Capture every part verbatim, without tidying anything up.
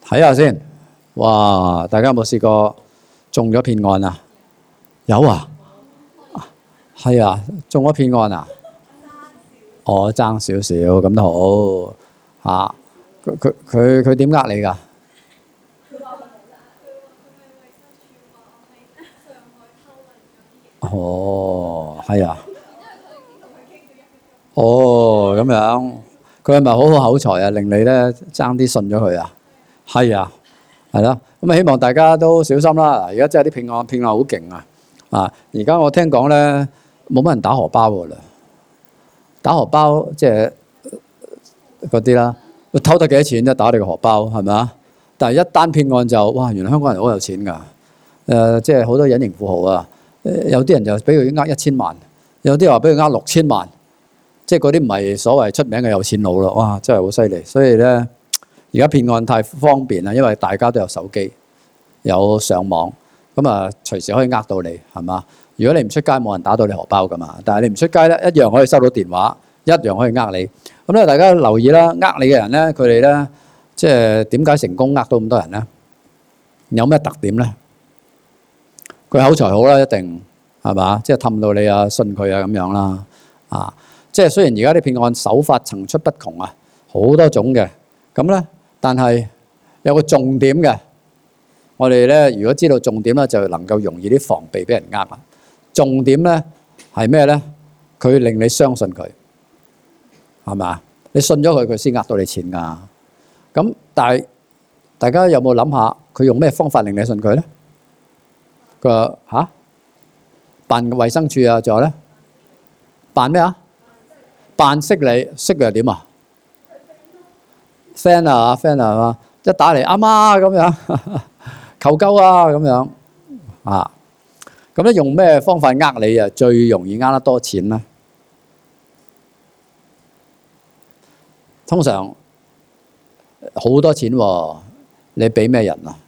睇下先。哇！大家有冇試過中咗騙案啊？有啊，係啊，中咗騙案啊？我爭少少咁都好嚇。佢佢佢佢點呃你㗎？哦，係啊。哦，咁樣，佢係咪好好口才啊？令你咧爭啲信咗佢啊？係啊，係咯。咁啊，希望大家都小心啦。而家真係啲騙案，騙案好勁啊！啊，而家我聽講咧，冇乜人打荷包㗎啦。打荷包即係嗰啲啦，偷得幾多錢啫？打你個荷包係咪啊？但係一單騙案就哇，原來香港人好有錢㗎。誒、呃，即係好多隱形富豪啊！有啲人就俾佢呃一千萬，有啲話俾佢呃六千萬。即係嗰啲唔係所謂出名嘅有錢佬咯，哇！真係好犀利。所以咧，而家騙案太方便啦，因為大家都有手機、有上網，咁啊隨時可以呃到你，係嘛？如果你唔出街，冇人打到你荷包噶嘛。但係你唔出街咧，一樣可以收到電話，一樣可以呃你。咁咧，大家留意啦，呃你嘅人咧，佢哋咧，即係點解成功呃到咁多人咧？有咩特點咧？佢口才好啦，一定係嘛？即係氹到你啊，信佢啊咁樣啦，啊！即係雖然而家啲騙案手法層出不窮啊，好多種嘅，咁咧，但係有個重點嘅，我哋咧如果知道重點咧，就能夠容易啲防備俾人呃啦。重點咧係咩咧？佢令你相信佢，係嘛？你信咗佢，佢先呃到你錢㗎。咁但係大家有冇諗下，佢用咩方法令你信佢咧？佢話嚇，辦衛生署啊，仲有咧，辦咩啊？扮識你，識佢係點啊 ？friend 啊 friend 啊嘛，一打嚟阿媽咁樣，求救啊咁樣啊，咁咧用咩方法呃你啊？最容易呃得多錢咧？通常好多錢喎，你俾咩人啊？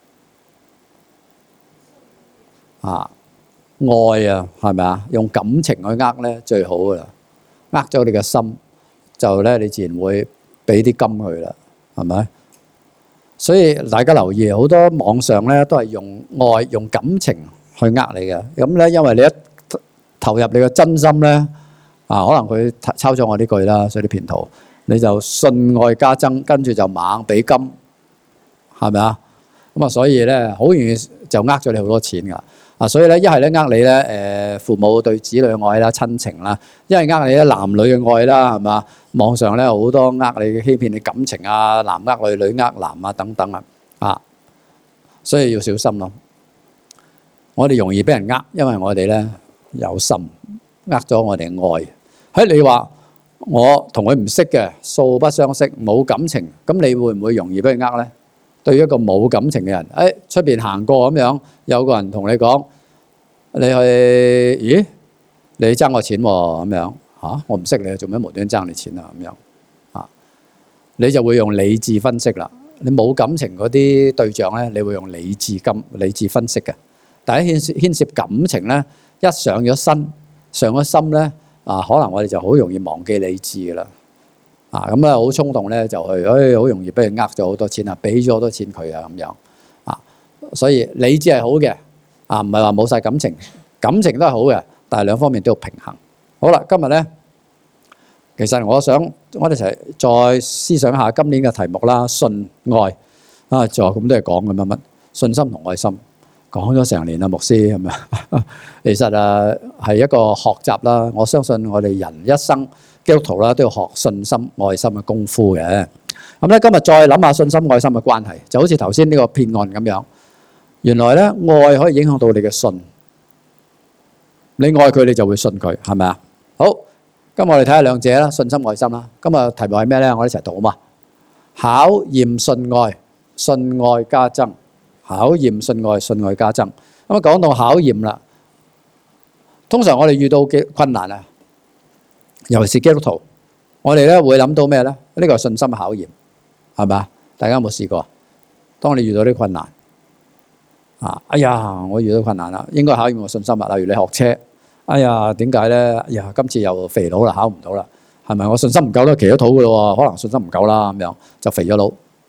啊，愛啊，係咪啊？用感情去呃咧最好噶啦。呃咗你嘅心，就咧你自然會俾啲金佢啦，係咪？所以大家留意，好多網上咧都係用愛、用感情去呃你嘅。咁咧，因為你一投入你嘅真心咧，啊，可能佢抄咗我呢句啦，所以啲騙徒你就信愛加增，跟住就猛俾金，係咪啊？咁啊，所以咧好容易就呃咗你好多錢㗎。啊，所以咧，一係咧呃你咧，誒父母對子女嘅愛啦、親情啦；一係呃你咧男女嘅愛啦，係嘛？網上咧好多呃你、欺騙你感情啊，男呃女、女呃男啊等等啊，啊，所以要小心咯。我哋容易俾人呃，因為我哋咧有心，呃咗我哋愛。喺你話我同佢唔識嘅，素不相識，冇感情，咁你會唔會容易俾佢呃咧？對於一個冇感情嘅人，誒出邊行過咁樣，有個人同你講，你去，咦？你爭我錢喎，咁樣嚇，我唔識你，做咩無端端爭你錢啊？咁樣啊，你就會用理智分析啦。你冇感情嗰啲對象咧，你會用理智金理智分析嘅。但係牽涉牽涉感情咧，一上咗身，上咗心咧，啊，可能我哋就好容易忘記理智噶啦。啊，咁咧好衝動咧，就去，誒、哎，好容易俾人呃咗好多錢啊，俾咗好多錢佢啊，咁樣啊，所以理智係好嘅，啊，唔係話冇晒感情，感情都係好嘅，但係兩方面都要平衡。好啦，今日咧，其實我想我哋一齊再思想下今年嘅題目啦，信愛啊，仲有咁多嘢講嘅乜乜，信心同愛心，講咗成年啦，牧師係咪？其實啊，係一個學習啦，我相信我哋人一生。基督徒啦都要學信心、愛心嘅功夫嘅。咁咧今日再諗下信心、愛心嘅關係，就好似頭先呢個騙案咁樣。原來咧愛可以影響到你嘅信，你愛佢你就會信佢，係咪啊？好，今日我哋睇下兩者啦，信心、愛心啦。今日題目係咩咧？我哋一齊讀好嘛？考驗信愛，信愛加增。考驗信愛，信愛加增。咁啊講到考驗啦，通常我哋遇到嘅困難啊。尤其是基督徒，我哋咧會諗到咩咧？呢個係信心嘅考驗，係咪啊？大家有冇試過？當你遇到啲困難，啊，哎呀，我遇到困難啦，應該考驗我信心啊。例如你學車，哎呀，點解咧？哎呀，今次又肥佬啦，考唔到啦，係咪？我信心唔夠啦，騎咗肚噶咯喎，可能信心唔夠啦，咁樣就肥咗佬。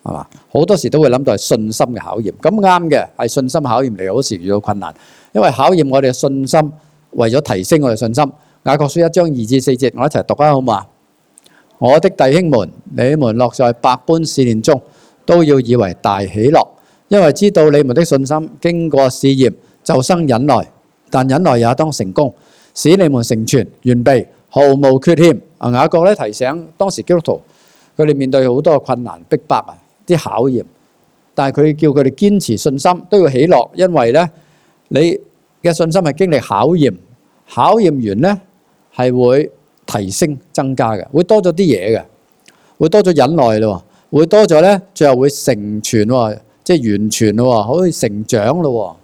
係嘛？好多時都會諗到係信心嘅考驗，咁啱嘅係信心考驗嚟，好時遇到困難，因為考驗我哋嘅信心，為咗提升我哋信心。雅各書一章二至四節，我一齊讀啊，好嘛？我的弟兄們，你們落在百般試煉中，都要以為大喜樂，因為知道你們的信心經過試驗，就生忍耐。但忍耐也當成功，使你們成全完備，毫無缺欠。啊，雅各咧提醒當時基督徒，佢哋面對好多困難逼迫啊，啲考驗，但係佢叫佢哋堅持信心，都要喜樂，因為咧你嘅信心係經歷考驗，考驗完咧係會提升增加嘅，會多咗啲嘢嘅，會多咗忍耐咯，會多咗咧，最後會成全喎，即係完全咯，可以成長咯。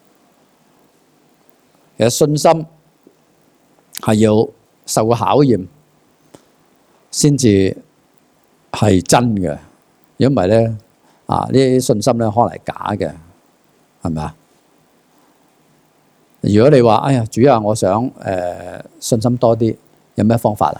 其實信心係要受過考驗先至係真嘅，如果唔係咧，啊呢啲信心咧可能係假嘅，係咪啊？如果你話哎呀主啊，我想誒、呃、信心多啲，有咩方法啊？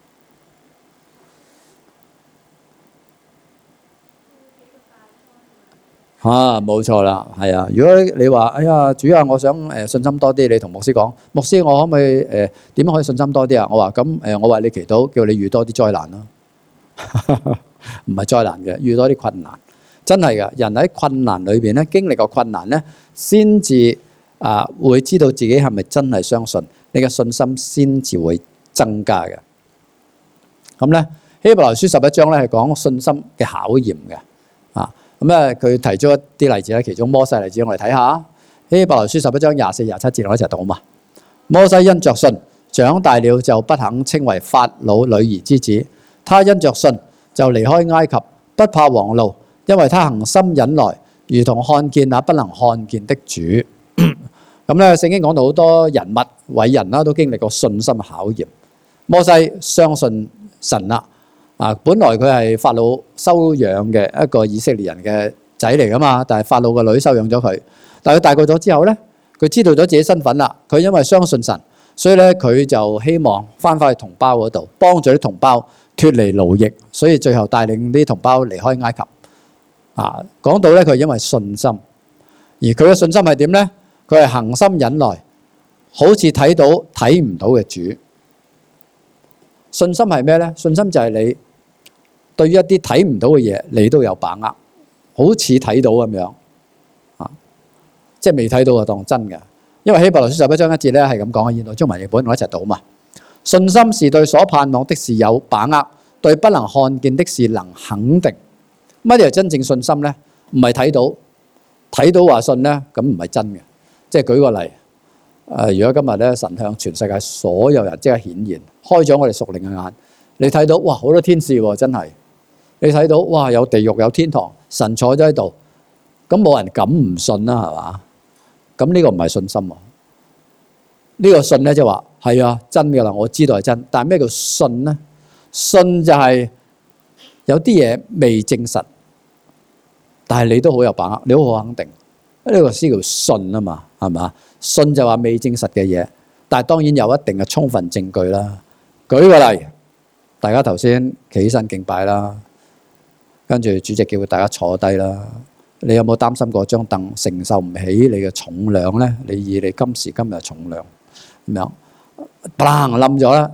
啊，冇錯啦，係啊！如果你話哎呀主啊，我想誒信心多啲，你同牧師講，牧師我可唔可以誒點樣可以信心多啲啊？我話咁誒，我話你祈禱，叫你遇多啲災難咯，唔係災難嘅，遇多啲困難，真係㗎。人喺困難裏邊咧，經歷過困難咧，先至啊會知道自己係咪真係相信，你嘅信心先至會增加嘅。咁咧，希伯來書十一章咧係講信心嘅考驗嘅，啊。咁咧，佢提出一啲例子咧，其中摩西例子，我哋睇下。希伯來書十一章廿四、廿七節，我一齊讀啊嘛。摩西因着信長大了，就不肯稱為法老女兒之子。他因着信就離開埃及，不怕王怒，因為他恒心忍耐，如同看見那不能看見的主。咁咧，聖經講到好多人物偉人啦，都經歷過信心考驗。摩西相信神啦。啊，本來佢係法老收養嘅一個以色列人嘅仔嚟噶嘛，但係法老個女收養咗佢。但係佢大個咗之後咧，佢知道咗自己身份啦。佢因為相信神，所以咧佢就希望翻返去同胞嗰度，幫助啲同胞脫離奴役，所以最後帶領啲同胞離開埃及。啊，講到咧佢因為信心，而佢嘅信心係點咧？佢係恆心忍耐，好似睇到睇唔到嘅主。信心係咩咧？信心就係你對於一啲睇唔到嘅嘢，你都有把握，好似睇到咁樣啊！即係未睇到就當真嘅，因為希伯來書十一章一節咧係咁講嘅。現代中文譯本我一齊讀嘛。信心是對所盼望的事有把握，對不能看見的事能肯定。乜嘢係真正信心咧？唔係睇到，睇到話信咧，咁唔係真嘅。即係舉個例，誒，如果今日咧神向全世界所有人即刻顯現，開咗我哋屬靈嘅眼，你睇到哇好多天使喎，真係。你睇到哇有地獄有天堂，神坐咗喺度，咁冇人敢唔信啦，係嘛？咁呢個唔係信心喎。呢個信咧就話係啊真㗎啦，我知道係真。但係咩叫信咧？信就係有啲嘢未證實，但係你都好有把握，你都好肯定。呢個先叫信啊嘛，係嘛？信就話未證實嘅嘢，但係當然有一定嘅充分證據啦。舉個例，大家頭先企起身敬拜啦。跟住主席叫大家坐低啦。你有冇擔心過張凳承受唔起你嘅重量咧？你以你今時今日重量咁樣，砰冧咗啦！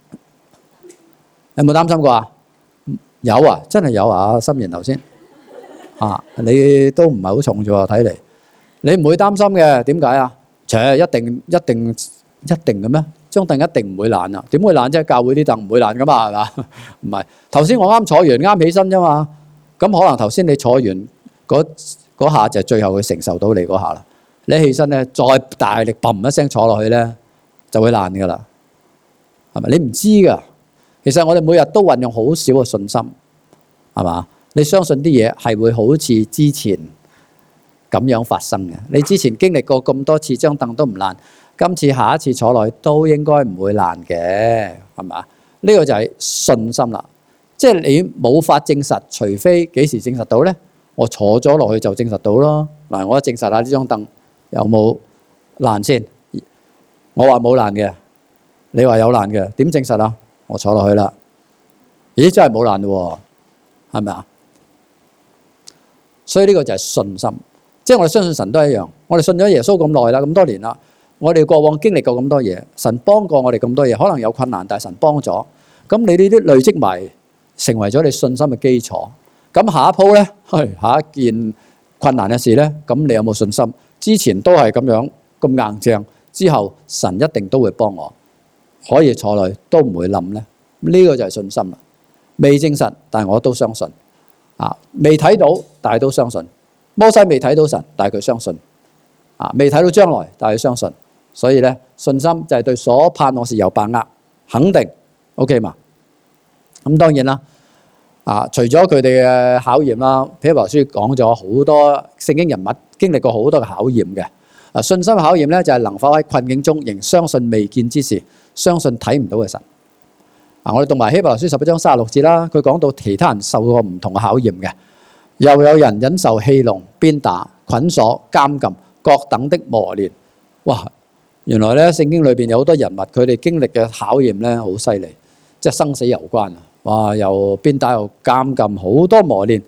有冇擔心過啊？有啊，真係有啊！心妍頭先啊，你都唔係好重啫喎，睇嚟你唔會擔心嘅。點解啊？切，一定一定一定嘅咩？張凳一定唔會爛啊！點會爛啫？教會啲凳唔會爛噶嘛，係嘛？唔係頭先我啱坐完啱起身啫嘛。咁可能頭先你坐完嗰嗰下就最後佢承受到你嗰下啦。你起身咧，再大力砰一聲坐落去咧，就會爛噶啦，係咪？你唔知噶。其實我哋每日都運用好少嘅信心，係嘛？你相信啲嘢係會好似之前咁樣發生嘅。你之前經歷過咁多次，張凳都唔爛，今次下一次坐落去都應該唔會爛嘅，係嘛？呢個就係信心啦。即係你冇法證實，除非幾時證實到咧？我坐咗落去就證實到咯。嗱，我證實下呢張凳有冇爛先。我話冇爛嘅，你話有爛嘅，點證實啊？我坐落去啦，咦，真係冇爛喎，係咪啊？ 所以呢個就係信心。即係我哋相信神都係一樣。我哋信咗耶穌咁耐啦，咁多年啦，我哋過往經歷過咁多嘢，神幫過我哋咁多嘢，可能有困難，但係神幫咗。咁你呢啲累積埋，成為咗你信心嘅基礎。咁下一鋪咧，係下一件困難嘅事咧，咁你有冇信心？之前都係咁樣咁硬淨，之後神一定都會幫我，可以坐落都唔會冧咧。呢個就係信心啦。未證實，但係我都相信。啊，未睇到，但係都相信。摩西未睇到神，但係佢相信。啊，未睇到將來，但係佢相信。所以咧，信心就係對所盼望事有把握，肯定 OK 嘛。咁當然啦。啊，除咗佢哋嘅考驗啦，彼得羅書講咗好多聖經人物經歷過好多嘅考驗嘅。啊，信心嘅考驗咧就係能否喺困境中仍相信未見之事，相信睇唔到嘅神。啊，我哋讀埋希伯來書十一章三十六節啦，佢講到其他人受過唔同嘅考驗嘅，又有人忍受戲弄、鞭打、捆鎖、監禁各等的磨練。哇！原來咧聖經裏邊有好多人物，佢哋經歷嘅考驗咧好犀利，即係生死攸關啊！哇！又鞭打又監禁，好多磨練。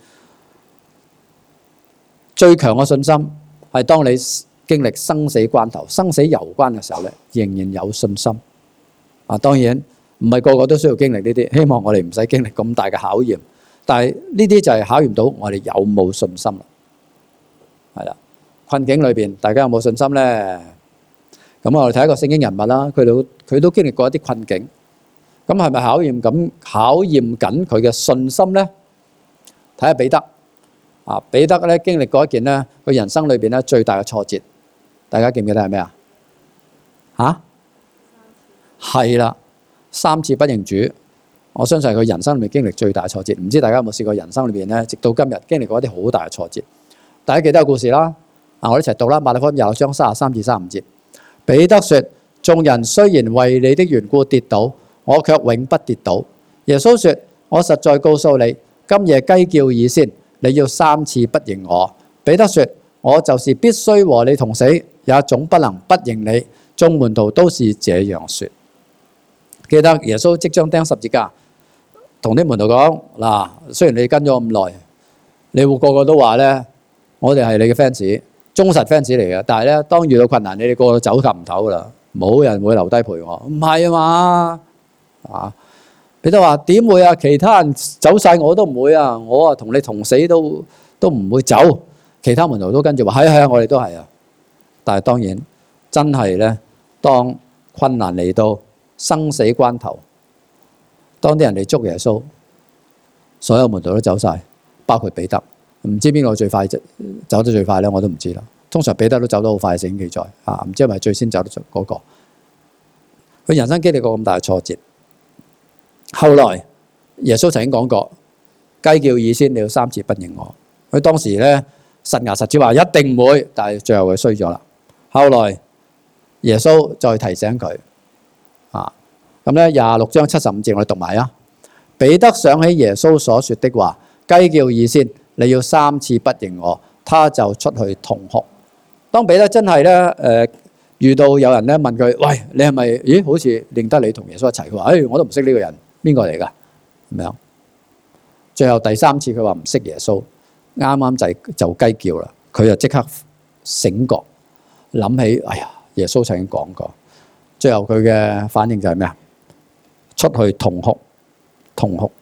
最強嘅信心係當你經歷生死關頭、生死攸關嘅時候咧，仍然有信心。啊，當然唔係個個都需要經歷呢啲，希望我哋唔使經歷咁大嘅考驗。但係呢啲就係考驗到我哋有冇信心啦。係啦，困境裏邊，大家有冇信心咧？咁我哋睇一個聖經人物啦，佢都佢都經歷過一啲困境。咁係咪考驗咁考驗緊佢嘅信心咧？睇下彼得啊，彼得咧經歷過一件咧，佢人生裏邊咧最大嘅挫折，大家記唔記得係咩啊？嚇，係啦，三次不認主，我相信係佢人生裏面經歷最大嘅挫折。唔知大家有冇試過人生裏邊咧，直到今日經歷過一啲好大嘅挫折？大家記得個故事啦。啊，我哋一齊讀啦，馬太福音廿六章三十三至三十五節。彼得說：眾人雖然為你的緣故跌倒，我卻永不跌倒。耶穌說：我實在告訴你，今夜雞叫以先，你要三次不認我。彼得說：我就是必須和你同死，也總不能不認你。眾門徒都是這樣說。記得耶穌即將釘十字架，同啲門徒講：嗱，雖然你跟咗咁耐，你會個個都話咧，我哋係你嘅 fans，忠實 fans 嚟嘅。但係咧，當遇到困難，你哋個個走夾唔唞噶啦，冇人會留低陪我。唔係啊嘛。啊！彼得話點會啊？其他人走晒我都唔會啊！我啊同你同死都都唔會走。其他門徒都跟住話係啊係啊，我哋都係啊。但係當然真係咧，當困難嚟到生死關頭，當啲人嚟捉耶穌，所有門徒都走晒，包括彼得。唔知邊個最快走得最快咧？我都唔知啦。通常彼得都走得好快，聖經記載啊，唔知係咪最先走得嗰、那個。佢人生經歷過咁大嘅挫折。後來耶穌曾經講過：雞叫以先，你要三次不認我。佢當時咧實牙實齒話一定唔會，但係最後佢衰咗啦。後來耶穌再提醒佢啊，咁咧廿六章七十五節我哋讀埋啊。彼得想起耶穌所說的話：雞叫以先，你要三次不認我，他就出去痛哭。當彼得真係咧誒遇到有人咧問佢：喂，你係咪？咦，好似認得你同耶穌一齊。佢話：誒，我都唔識呢個人。邊個嚟㗎？咁樣，最後第三次佢話唔識耶穌，啱啱就就雞叫啦。佢就即刻醒覺，諗起哎呀，耶穌曾經講過。最後佢嘅反應就係咩啊？出去痛哭，痛哭。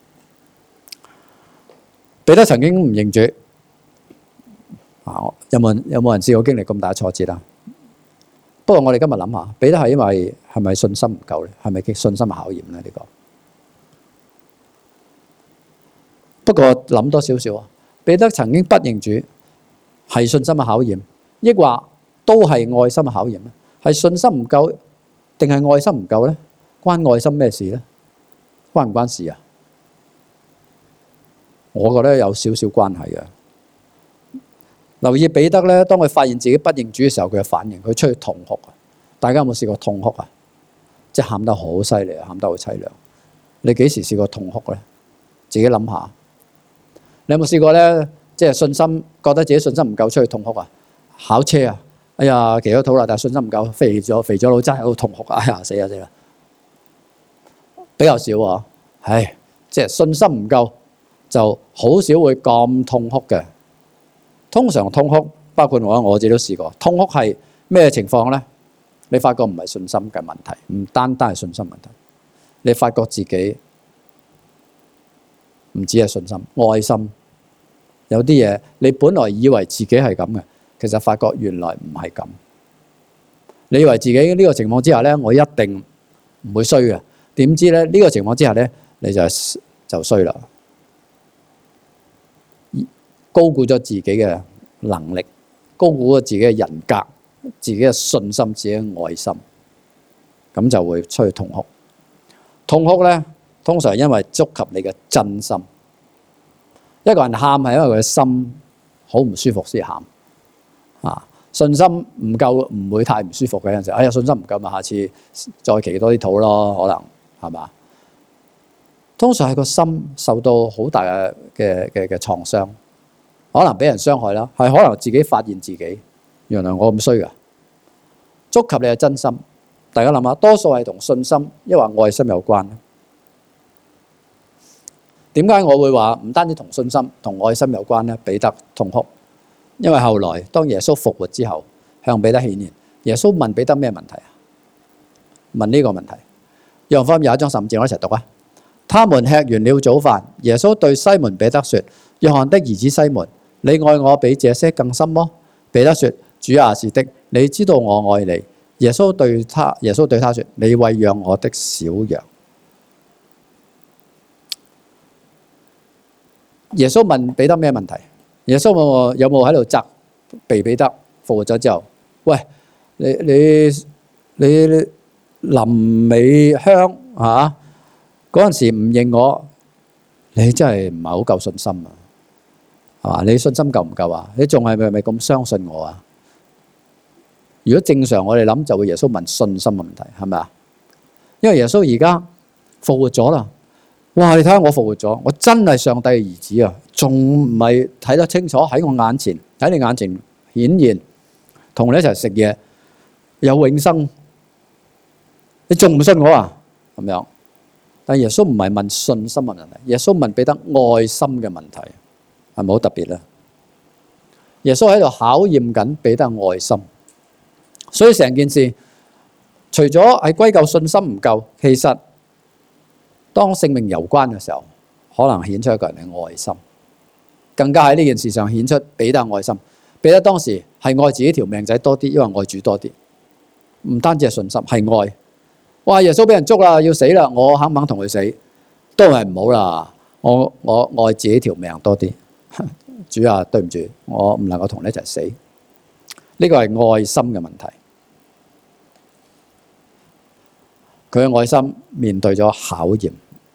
彼得曾經唔認主啊！有冇人有冇人試過經歷咁大挫折啊？不過我哋今日諗下，彼得係因為係咪信心唔夠咧？係咪嘅信心考驗咧？呢個？不過諗多少少啊，彼得曾經不認主，係信心嘅考驗，抑或都係愛心嘅考驗咧？係信心唔夠，定係愛心唔夠咧？關愛心咩事咧？關唔關事啊？我覺得有少少關係嘅。留意彼得咧，當佢發現自己不認主嘅時候，佢嘅反應，佢出去痛哭啊！大家有冇試過痛哭啊？即係喊得好犀利啊，喊得好凄涼。你幾時試過痛哭咧？自己諗下。你有冇試過咧？即係信心，覺得自己信心唔夠，出去痛哭啊？考車啊！哎呀，騎咗肚啦，但係信心唔夠，肥咗肥咗佬真係喺度痛哭啊！哎呀，死啦死啦！比較少啊，唉，即係信心唔夠，就好少會咁痛哭嘅。 通常痛哭，包括我我自己都試過。痛哭係咩情況咧？你發覺唔係信心嘅問題，唔單單係信心問題，你發覺自己唔止係信心，愛心。有啲嘢你本來以為自己係咁嘅，其實發覺原來唔係咁。你以為自己呢個情況之下咧，我一定唔會衰嘅，點知咧呢個情況之下咧，你就就衰啦。高估咗自己嘅能力，高估咗自己嘅人格、自己嘅信心、自己嘅愛心，咁就會出去痛哭。痛哭咧，通常因為觸及你嘅真心。一個人喊係因為佢嘅心好唔舒服先喊啊。信心唔夠唔會太唔舒服嘅，有陣時，哎呀信心唔夠咪下次再祈多啲禱咯，可能係嘛？通常係個心受到好大嘅嘅嘅嘅創傷，可能俾人傷害啦，係可能自己發現自己原來我咁衰噶，觸及你嘅真心。大家諗下，多數係同信心抑或愛心有關咧？點解我會話唔單止同信心同愛心有關咧？彼得痛哭，因為後來當耶穌復活之後，向彼得顯現，耶穌問彼得咩問題啊？問呢個問題。約翰福音廿一章十五節，我一齊讀啊！他們吃完了早飯，耶穌對西門彼得說：約翰的兒子西門，你愛我比這些更深麼？彼得說：主啊，是的，你知道我愛你。耶穌對他，耶穌對他說：你餵養我的小羊。耶穌問彼得咩問題？耶穌問有冇喺度責備彼得復活咗之後？喂，你你你臨尾香嚇嗰陣時唔認我，你真係唔係好夠信心啊？係嘛？你信心夠唔夠啊？你仲係咪咪咁相信我啊？如果正常我哋諗就會耶穌問信心嘅問題係咪啊？因為耶穌而家復活咗啦。哇！你睇下我復活咗，我真係上帝嘅兒子啊！仲唔係睇得清楚喺我眼前，喺你眼前顯現，同你一齊食嘢，有永生。你仲唔信我啊？咁樣，但耶穌唔係問信心嘅問題，耶穌問彼得愛心嘅問題，係咪好特別咧？耶穌喺度考驗緊彼得愛心，所以成件事除咗係歸咎信心唔夠，其實當性命攸關嘅時候，可能顯出一個人嘅愛心，更加喺呢件事上顯出彼得愛心。彼得當時係愛自己條命仔多啲，因為愛主多啲，唔單止係信心，係愛。哇！耶穌俾人捉啦，要死啦，我肯唔肯同佢死？都係唔好啦。我我愛自己條命多啲。主啊，對唔住，我唔能夠同你一齊死。呢個係愛心嘅問題。佢嘅愛心面對咗考驗。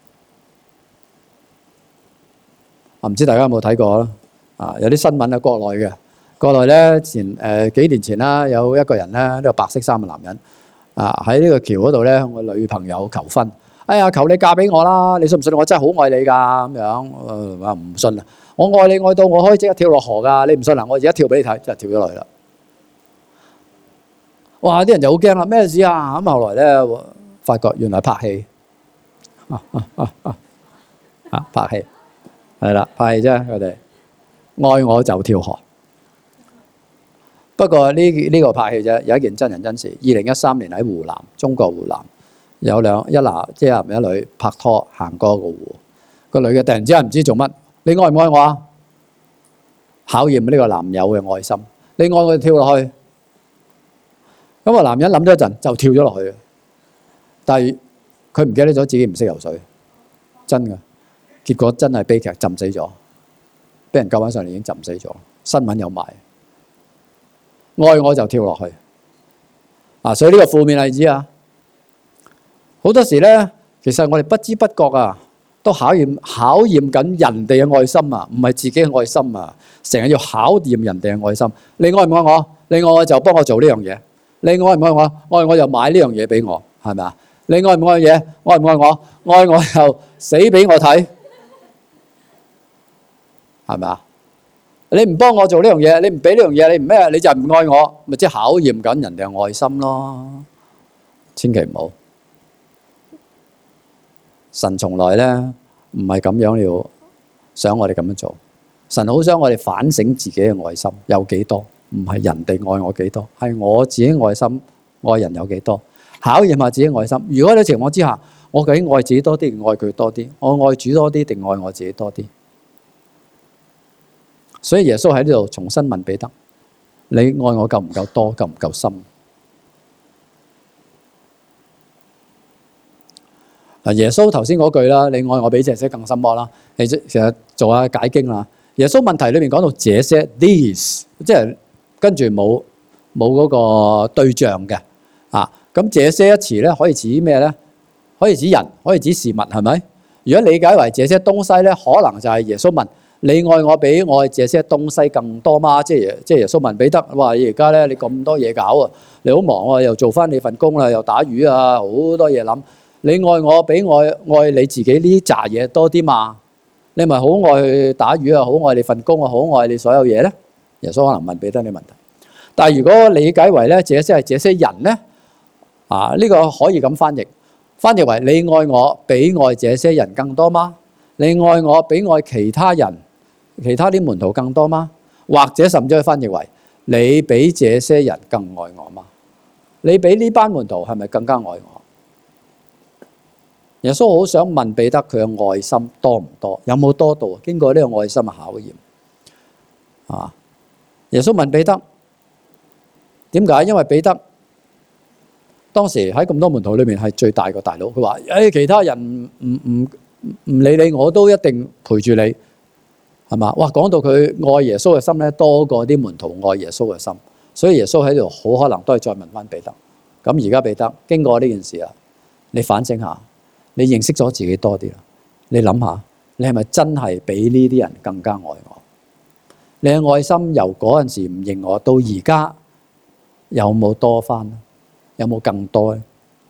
唔知大家有冇睇過啦？啊，有啲新聞喺國內嘅，國內咧前誒、呃、幾年前啦，有一個人咧，呢、呢個白色衫嘅男人啊，喺呢個橋嗰度咧，向個女朋友求婚。哎呀，求你嫁俾我啦！你信唔信？我真係好愛你㗎咁樣。誒話唔信啊！我愛你愛到我可以即刻跳落河㗎。你唔信啊？我而家跳俾你睇，真係跳咗落去啦！哇！啲人就好驚啦，咩事啊？咁後來咧，發覺原來拍戲啊啊啊啊！啊拍戲係啦，拍戲啫，佢哋愛我就跳河。不過呢呢個拍戲啫，有一件真人真事。二零一三年喺湖南，中國湖南有兩一男即係一女拍拖行過個湖，個女嘅突然之間唔知做乜，你愛唔愛我啊？考驗呢個男友嘅愛心，你愛我就跳落去。咁個男人諗咗一陣就跳咗落去，但係佢唔記得咗自己唔識游水，真嘅。結果真係悲劇，浸死咗，俾人救翻上嚟已經浸死咗，新聞有埋。愛我就跳落去啊！所以呢個負面例子啊，好多時咧，其實我哋不知不覺啊，都考驗考驗緊人哋嘅愛心啊，唔係自己嘅愛心啊，成日要考驗人哋嘅愛心。你愛唔愛我？你愛我就幫我做呢樣嘢。你愛唔愛我？愛我就買呢樣嘢俾我，係咪啊？你愛唔愛嘢？愛唔愛我？愛我就死俾我睇，係咪啊？你唔幫我做呢樣嘢，你唔俾呢樣嘢，你唔咩，你就唔愛我，咪即係考驗緊人哋嘅愛心咯。千祈唔好，神從來咧唔係咁樣要想我哋咁樣做。 神好想我哋反省自己嘅愛心有幾多，唔係人哋愛我幾多，係我自己愛心愛人有幾多，考驗下自己愛心。如果喺情況之下，我究竟愛自己多啲定愛佢多啲？我愛主多啲定愛我自己多啲？所以耶穌喺呢度重新問彼得：你愛我夠唔夠多？夠唔夠深？嗱，耶穌頭先嗰句啦，你愛我比這些更深麼啦？你即成日做下解經啦。耶穌問題裏面講到這些 these， 即係跟住冇冇嗰個對象嘅啊。咁這些一詞咧可以指咩咧？可以指人，可以指事物，係咪？如果理解為這些東西咧，可能就係耶穌問你愛我比愛這些東西更多嗎？即係即係耶穌問彼得：哇！而家咧你咁多嘢搞啊，你好忙啊，又做翻你份工啦，又打魚啊，好多嘢諗。你愛我比愛愛你自己呢扎嘢多啲嘛？你咪好愛去打魚啊，好愛你份工啊，好愛你所有嘢咧？耶穌可能問彼得呢問題。但係如果理解為咧，這些係這些人咧，啊呢個可以咁翻譯，翻譯為你愛我比愛這些人更多嗎？你愛我比愛其他人、其他啲門徒更多嗎？或者甚至可以翻譯為你比這些人更愛我嗎？你比呢班門徒係咪更加愛我？耶穌好想問彼得佢嘅愛心多唔多？有冇多到？經過呢個愛心嘅考驗啊！耶穌問彼得點解？因為彼得當時喺咁多門徒裏面係最大個大佬。佢話：誒，其他人唔唔唔理你，我都一定陪住你，係嘛？哇！講到佢愛耶穌嘅心咧，多過啲門徒愛耶穌嘅心。所以耶穌喺度好可能都係再問翻彼得。咁而家彼得經過呢件事啊，你反省下。你認識咗自己多啲啦，你諗下，你係咪真係比呢啲人更加愛我？你嘅愛心由嗰陣時唔認我，到而家有冇多翻？有冇更多咧？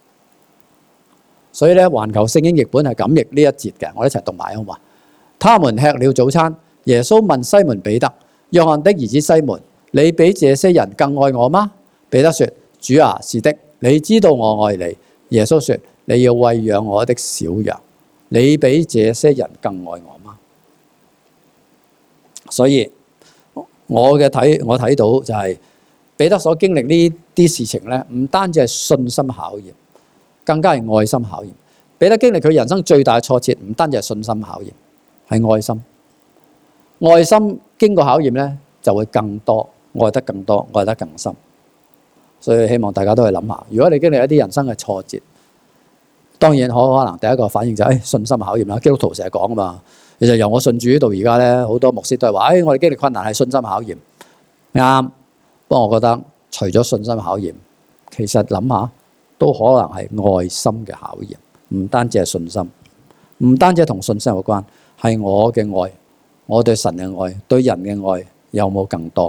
所以咧，環球聖經譯本係咁譯呢一節嘅，我一齊讀埋好嘛？他們吃了早餐，耶穌問西門彼得：約翰的兒子西門，你比這些人更愛我嗎？彼得說：主啊，是的，你知道我愛你。耶穌說：你要餵養我的小羊，你比這些人更愛我嗎？所以我嘅睇，我睇到就係彼得所經歷呢啲事情咧，唔單止係信心考驗，更加係愛心考驗。彼得經歷佢人生最大嘅挫折，唔單止係信心考驗，係愛心。愛心經過考驗咧，就會更多，愛得更多，愛得更深。所以希望大家都去諗下，如果你經歷一啲人生嘅挫折，當然可可能第一個反應就係、是、誒、哎、信心考驗啦。基督徒成日講啊嘛，其實由我信主到而家咧，好多牧師都係話：誒、哎、我哋經歷困難係信心考驗。啱，不過我覺得除咗信心考驗，其實諗下都可能係愛心嘅考驗，唔單止係信心，唔單止係同信心有關，係我嘅愛，我對神嘅愛，對人嘅愛有冇更多？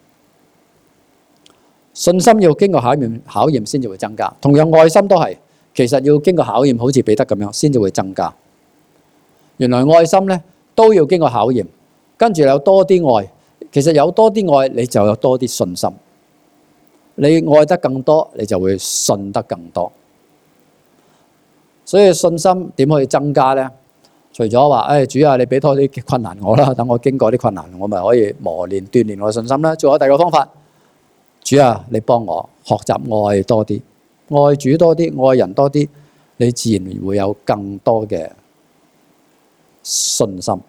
信心要經過考驗，考驗先至會增加。同樣愛心都係。其實要經過考驗，好似彼得咁樣，先至會增加。原來愛心咧都要經過考驗，跟住有多啲愛。其實有多啲愛，你就有多啲信心。你愛得更多，你就會信得更多。所以信心點可以增加咧？除咗話，誒、哎、主啊，你俾多啲困難我啦，等我經過啲困難，我咪可以磨練鍛鍊我嘅信心啦。仲有第二個方法，主啊，你幫我學習愛多啲。愛主多啲，愛人多啲，你自然會有更多嘅信心。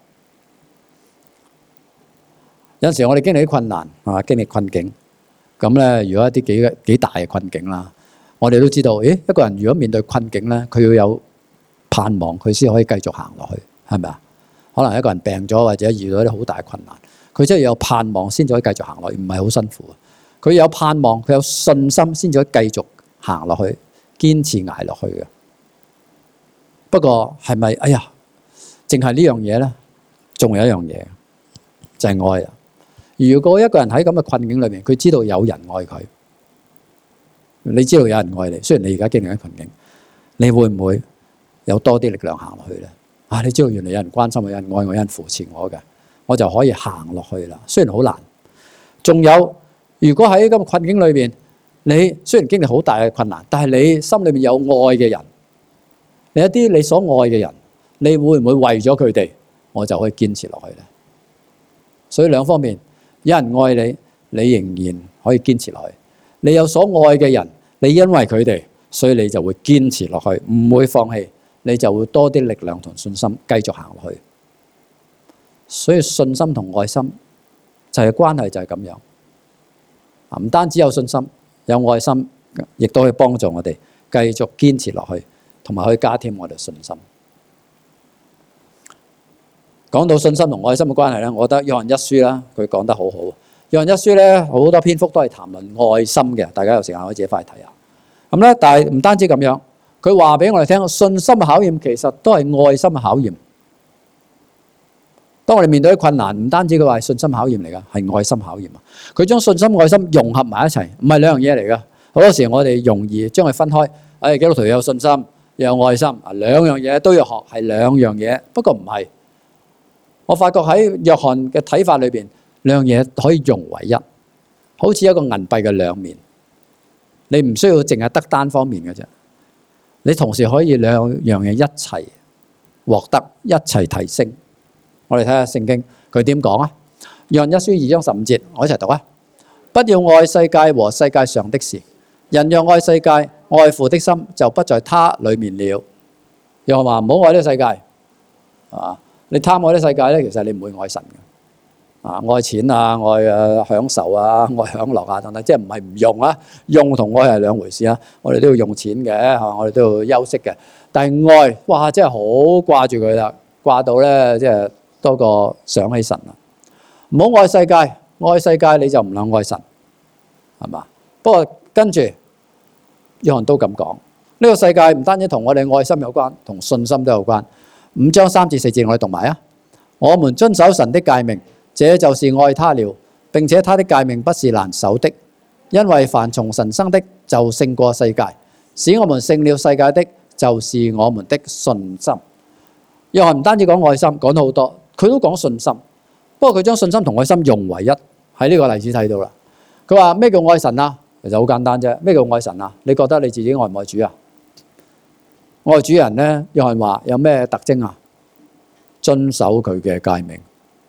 有陣時我哋經歷啲困難啊，經歷困境，咁咧，如果一啲幾幾大嘅困境啦，我哋都知道，誒，一個人如果面對困境咧，佢要有盼望，佢先可以繼續行落去，係咪啊？可能一個人病咗或者遇到啲好大嘅困難，佢真係有盼望先至可以繼續行落去，唔係好辛苦。佢有盼望，佢有信心先至可以繼續行落去，堅持捱落去嘅。不過係咪？哎呀，淨係呢樣嘢咧？仲有一樣嘢，就係愛啊！如果一個人喺咁嘅困境裏面，佢知道有人愛佢，你知道有人愛你，雖然你而家經歷緊困境，你會唔會有多啲力量行落去咧？啊！你知道原來有人關心我，有人愛我，有人扶持我嘅，我就可以行落去啦。雖然好難，仲有如果喺咁嘅困境裏邊，你雖然經歷好大嘅困難，但係你心裏面有愛嘅人，你一啲你所愛嘅人，你會唔會為咗佢哋，我就可以堅持落去咧？ 所以兩方面，有人愛你，你仍然可以堅持落去；你有所愛嘅人，你因為佢哋，所以你就會堅持落去，唔會放棄，你就會多啲力量同信心繼續行落去。所以信心同愛心就係關係就係咁樣。啊，唔單止有信心，有愛心，亦都可以幫助我哋繼續堅持落去，同埋可以加添我哋信心。講到信心同愛心嘅關係咧，我覺得約翰一書啦，佢講得好好。約翰一書咧好多篇幅都係談論愛心嘅，大家有時間可以自己翻去睇下。咁咧，但係唔單止咁樣，佢話俾我哋聽，信心嘅考驗其實都係愛心嘅考驗。當我哋面對啲困難，唔單止佢話係信心考驗嚟㗎，係愛心考驗啊！佢將信心、愛心融合埋一齊，唔係兩樣嘢嚟㗎。好多時我哋容易將佢分開。誒，基督徒有信心，又有愛心，啊，兩樣嘢都要學，係兩樣嘢。不過唔係，我發覺喺約翰嘅睇法裏邊，兩樣嘢可以融為一，好似一個銀幣嘅兩面。你唔需要淨係得單方面嘅啫，你同時可以兩樣嘢一齊獲得，一齊提升。我哋睇下聖經佢點講啊？約翰一書二章十五節，我一齊讀啊！不要愛世界和世界上的事，人若愛世界，愛父的心就不在他裏面了。約翰話唔好愛呢個世界，啊！你貪愛呢個世界咧，其實你唔會愛神嘅。啊，愛錢啊，愛誒享受啊，愛享樂啊等等，即係唔係唔用啊？用同愛係兩回事啊！我哋都要用錢嘅，嚇，我哋都要休息嘅。但係愛，哇！真係好掛住佢啦，掛到咧即係多過想起神啦。唔好愛世界，愛世界你就唔能愛神，係嘛？不過跟住約翰都咁講，呢個世界唔單止同我哋愛心有關，同信心都有關。五章三至四節我哋讀埋啊！我們遵守神的誡命，這就是愛他了。並且他的誡命不是難守的，因為凡從神生的就勝過世界。使我們勝了世界的，就是我們的信心。約翰唔單止講愛心，講咗好多，佢都講信心。不過佢將信心同愛心融為一，喺呢個例子睇到啦。佢話咩叫愛神啊？其實好簡單啫。咩叫愛神啊？你覺得你自己愛唔愛主啊？愛主人咧，約翰話有咩特徵啊？遵守佢嘅誡命，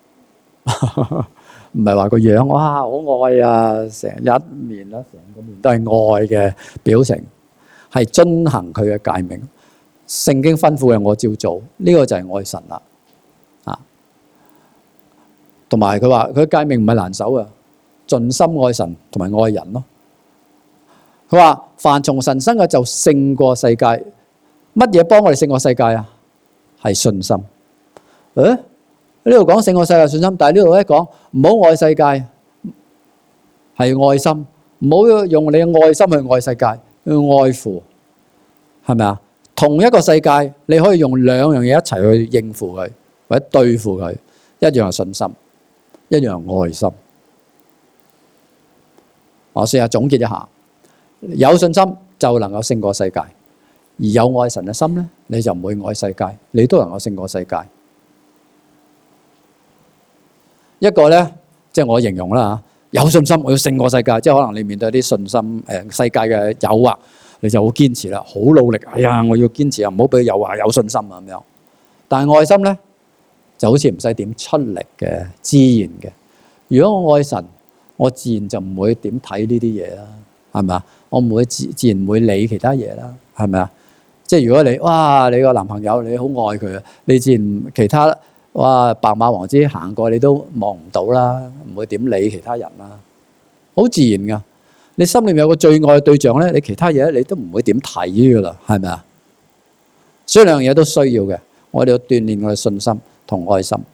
唔係話個樣哇好愛啊，成一面啦，成個面都係愛嘅表情，係遵行佢嘅誡命。聖經吩咐嘅我照做，呢個就係愛神啦。啊，同埋佢話佢嘅誡命唔係難守啊，盡心愛神同埋愛人咯。佢話凡從神生嘅就勝過世界。乜嘢幫我哋勝過世界啊？係信心。誒，呢度講勝過世界信心，但係呢度咧講唔好愛世界，係愛心，唔好用你嘅愛心去愛世界，去愛父，係咪啊？同一個世界，你可以用兩樣嘢一齊去應付佢，或者對付佢，一樣係信心，一樣係愛心。我試下總結一下，有信心就能夠勝過世界。而有愛神嘅心咧，你就唔會愛世界，你都能夠勝過世界。一個咧，即係我形容啦嚇，有信心我要勝過世界，即係可能你面對啲信心誒世界嘅誘惑，你就好堅持啦，好努力。哎呀，我要堅持啊，唔好俾佢誘惑，有信心啊咁樣。但係愛心咧，就好似唔使點出力嘅，自然嘅。如果我愛神，我自然就唔會點睇呢啲嘢啦，係咪啊？我唔會自自然唔會理其他嘢啦，係咪啊？即係如果你哇，你個男朋友你好愛佢啊，你自然其他哇白馬王子行過你都望唔到啦，唔會點理其他人啦，好自然噶。你心裏面有個最愛嘅對象咧，你其他嘢你都唔會點睇噶啦，係咪啊？所以兩樣嘢都需要嘅，我哋要鍛鍊我哋信心同愛心。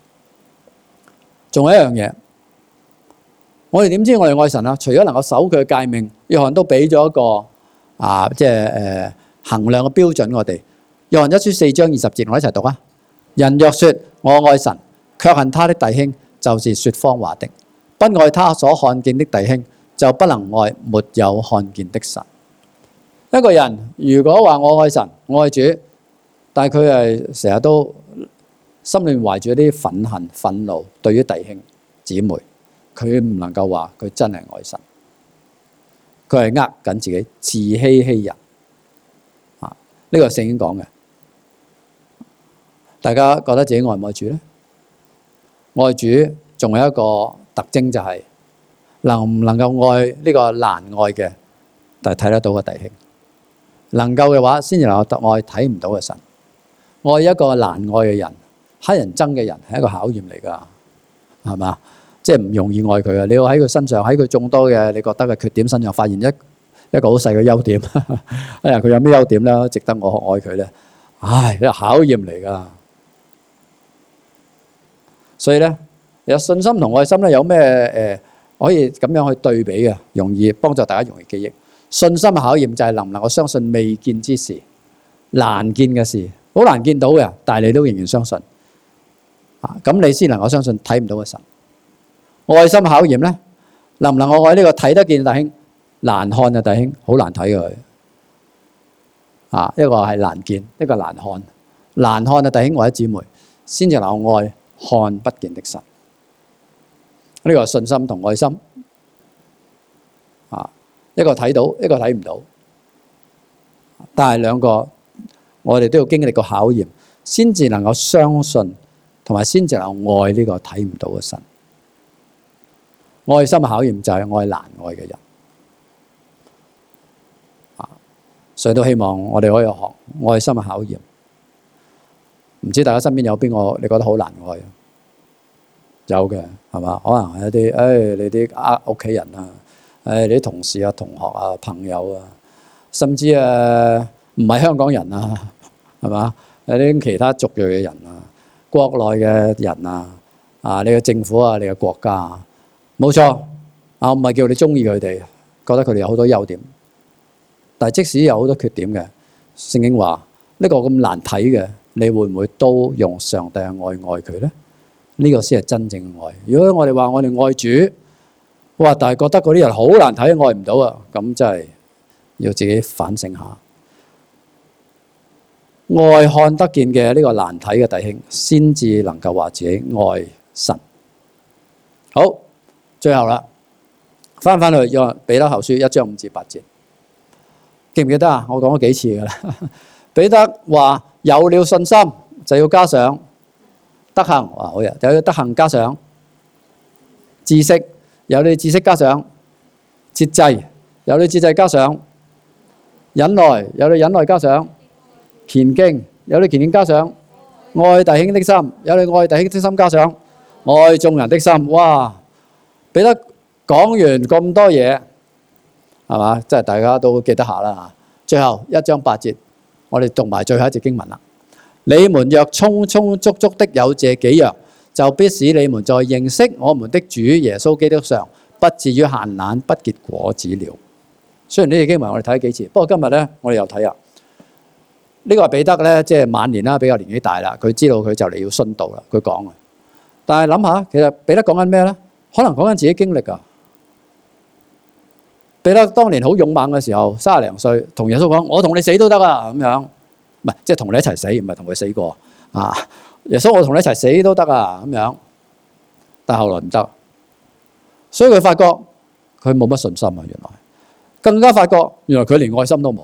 仲有一樣嘢，我哋點知我哋愛神啊？除咗能夠守佢嘅誡命，約翰都俾咗一個啊，即係誒。呃衡量嘅標準，我哋約翰一書四章二十節，我一齊讀啊！人若說我愛神，卻恨他的弟兄，就是說謊話的。不愛他所看見的弟兄，就不能愛沒有看見的神。一個人如果話我愛神、我愛主，但係佢係成日都心裏面懷住一啲憤恨、憤怒，對於弟兄姊妹，佢唔能夠話佢真係愛神，佢係呃緊自己，自欺欺人。呢個係聖經講嘅，大家覺得自己愛唔愛主咧？愛主仲有一個特徵就係能唔能夠愛呢個難愛嘅，但係睇得到嘅弟兄。能夠嘅話，先至能夠愛睇唔到嘅神。愛一個難愛嘅人、乞人憎嘅人係一個考驗嚟㗎，係嘛？即係唔容易愛佢啊！你要喺佢身上，喺佢眾多嘅你覺得嘅缺點身上，發現一一個好細嘅優點。哎呀，佢有咩優點咧？值得我愛佢咧？唉，呢個考驗嚟㗎。所以咧，有信心同愛心咧，有咩誒可以咁樣去對比嘅，容易幫助大家容易記憶。信心嘅考驗就係能唔能夠相信未見之事、難見嘅事，好難見到嘅，但係你都仍然相信啊！咁你先能夠相信睇唔到嘅神。愛心考驗咧，能唔能夠愛呢個睇得見嘅弟兄？難看嘅弟兄好難睇嘅佢啊！一個係難見，一個難看。難看嘅弟兄或者姊妹，先至能夠愛看不見的神。呢個係信心同愛心啊！一個睇到，一個睇唔到，但係兩個我哋都要經歷個考驗，先至能夠相信，同埋先至能夠愛呢個睇唔到嘅神。愛心嘅考驗就係愛難愛嘅人啊！所以都希望我哋可以學愛心嘅考驗。唔知大家身邊有邊個你覺得好難愛？有嘅係嘛？可能係一啲誒你啲呃屋企人啊，誒你啲同事啊、同學啊、朋友啊，甚至誒唔係香港人啊，係嘛？有啲其他族裔嘅人啊，國內嘅人啊，啊你嘅政府啊，你嘅國家啊。冇錯，啊我唔係叫你中意佢哋，覺得佢哋有好多優點，但係即使有好多缺點嘅，聖經話呢個咁難睇嘅，你會唔會都用上帝嘅愛愛佢咧？呢個先係真正嘅愛。如果我哋話我哋愛主，哇！但係覺得嗰啲人好難睇，愛唔到啊，咁真係要自己反省下。愛看得見嘅呢個難睇嘅弟兄，先至能夠話自己愛神。好。最後啦，翻返去約彼得後書一章五至八節，記唔記得啊？我講咗幾次噶啦。彼得話有了信心就要加上德行，哇好嘢！有了德行加上知識，有了知識加上節制，有了節制加上忍耐，有了忍耐加上虔敬，有了虔敬加上愛弟兄的心，有了愛弟兄的心加上愛眾人的心。哇！彼得講完咁多嘢，係嘛？即係大家都記得下啦嚇。最後一章八節，我哋讀埋最後一節經文啦。你們若充充足足的有這幾樣，就必使你們在認識我們的主耶穌基督上，不至於閒懶不結果子了。雖然呢啲經文我哋睇咗幾次，不過今日咧我哋又睇下。呢個係彼得咧，即係晚年啦，比較年紀大啦，佢知道佢就嚟要殉道啦，佢講啊。但係諗下，其實彼得講緊咩咧？可能講緊自己經歷啊！彼得當年好勇猛嘅時候，三十零歲，同耶穌講：我同你死都得啊！咁樣，唔係即係同你一齊死，唔係同佢死過啊！耶穌，我同你一齊死都得啊！咁樣，但係後來唔得，所以佢發覺佢冇乜信心啊！原來更加發覺，原來佢連愛心都冇，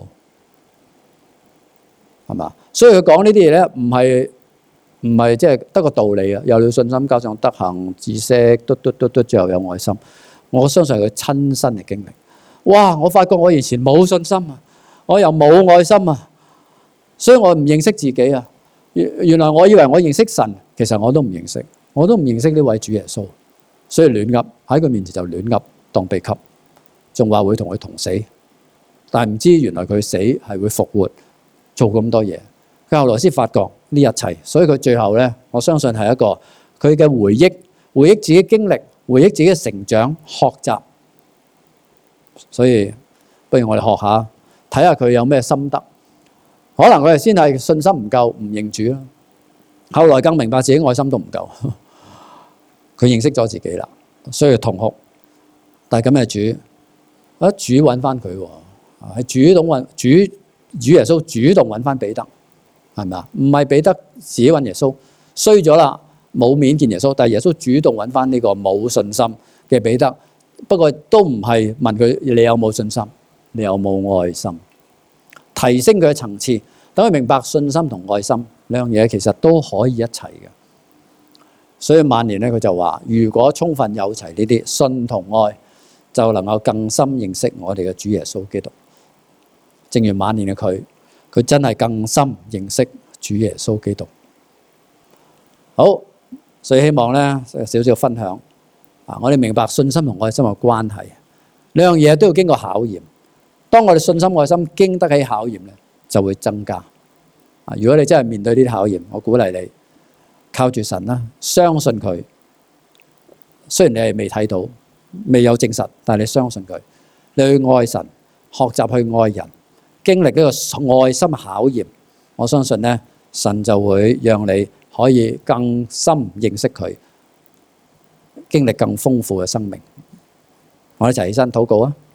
係嘛？所以佢講呢啲嘢咧，唔係。唔係即係得個道理啊！有了信心加上德行、知識，嘟嘟嘟嘟，最後有愛心。我相信係佢親身嘅經歷。哇！我發覺我以前冇信心啊，我又冇愛心啊，所以我唔認識自己啊。原原來我以為我認識神，其實我都唔認識，我都唔認識呢位主耶穌，所以亂噏喺佢面前就亂噏當秘笈，仲話會同佢同死，但係唔知原來佢死係會復活，做咁多嘢。佢後來先發覺呢一切，所以佢最後咧，我相信係一個佢嘅回憶，回憶自己經歷，回憶自己嘅成長、學習。所以不如我哋學下，睇下佢有咩心得。可能佢係先係信心唔夠，唔認主啦。後來更明白自己愛心都唔夠，佢認識咗自己啦，所以痛哭。但係咁嘅主，啊主揾翻佢喎，係主動揾主，主耶穌主動揾翻彼得。係咪啊？唔係彼得自己揾耶穌，衰咗啦，冇面見耶穌。但係耶穌主動揾翻呢個冇信心嘅彼得，不過都唔係問佢你有冇信心，你有冇愛心，提升佢嘅層次，等佢明白信心同愛心兩樣嘢其實都可以一齊嘅。 所以晚年咧，佢就話：如果充分有齊呢啲信同愛，就能夠更深認識我哋嘅主耶穌基督。正如晚年嘅佢，佢真係更深認識主耶穌基督。好，所以希望咧少少分享啊！我哋明白信心同愛心嘅關係，兩樣嘢都要經過考驗。當我哋信心愛心經得起考驗咧，就會增加。啊！如果你真係面對呢啲考驗，我鼓勵你靠住神啦，相信佢。雖然你係未睇到、未有證實，但係你相信佢，你去愛神，學習去愛人，經歷呢個愛心考驗，我相信咧，神就會讓你可以更深認識佢，經歷更豐富嘅生命。我哋一齊起身禱告啊！